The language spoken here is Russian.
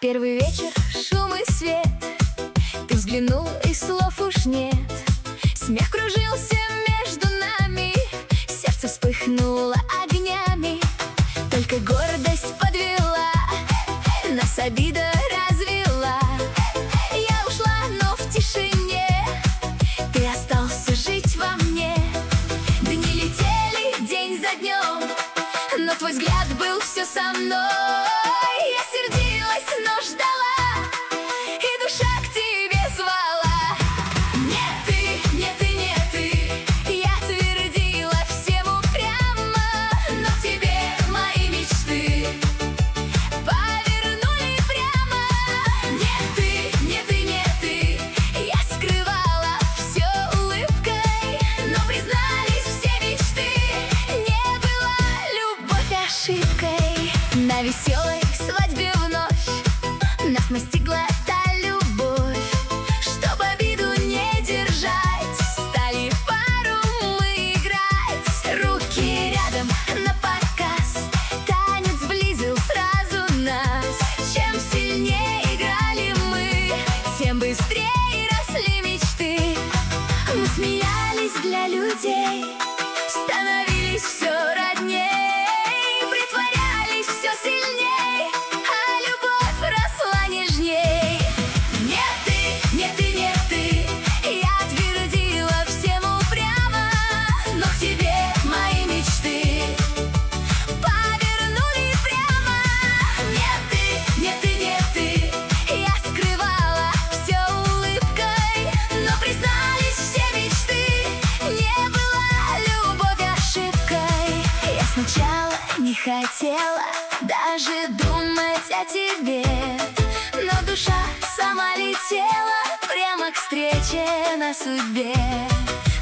Первый вечер, шум и свет. Ты взглянул, и слов уж нет. Смех кружился между нами, сердце вспыхнуло огнями. Только гордость подвела, нас обида развела. Я ушла, но в тишине ты остался жить во мне. Дни летели день за днем, но твой взгляд был все со мной. Я сердилась, но ждала, и душа к тебе звала. Нет ты, нет ты, нет ты. Я твердила всем упрямо, но к тебе мои мечты повернули прямо. Нет ты, нет ты, нет ты. Я скрывала все улыбкой, но признались все мечты. Не была любовь ошибкой. На веселой свадьбе вновь нас настигла та любовь. Чтоб обиду не держать, стали пару мы играть. Руки рядом напоказ, танец сблизил сразу нас. Чем сильнее играли мы, тем быстрее росли мечты. Мы смеялись для людей, становились все родней, притворялись все сильней, а любовь росла нежней. Нет ты, нет ты, нет ты. Я твердила всем упрямо, но к тебе мои мечты повернули прямо. Нет ты, нет ты, нет ты. Я скрывала все улыбкой, но признались все мечты. Не была любовь ошибкой. Я сначала не хотела даже думать о тебе, но душа сама летела прямо к встрече на судьбе.